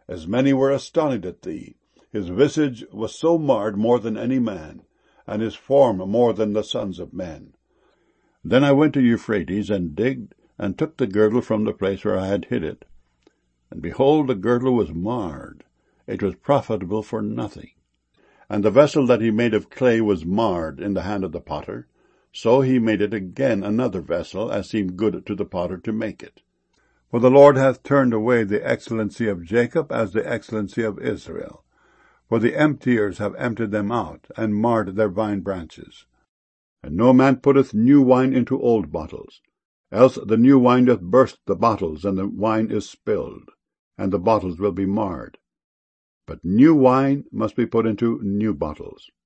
as many were astonished at thee. His visage was so marred more than any man, and his form more than the sons of men. Then I went to Euphrates, and digged, and took the girdle from the place where I had hid it. And behold, the girdle was marred, it was profitable for nothing. And the vessel that he made of clay was marred in the hand of the potter. So he made it again another vessel, as seemed good to the potter to make it. For the Lord hath turned away the excellency of Jacob as the excellency of Israel. For the emptiers have emptied them out, and marred their vine branches. And no man putteth new wine into old bottles, else the new wine doth burst the bottles, and the wine is spilled, and the bottles will be marred. But new wine must be put into new bottles.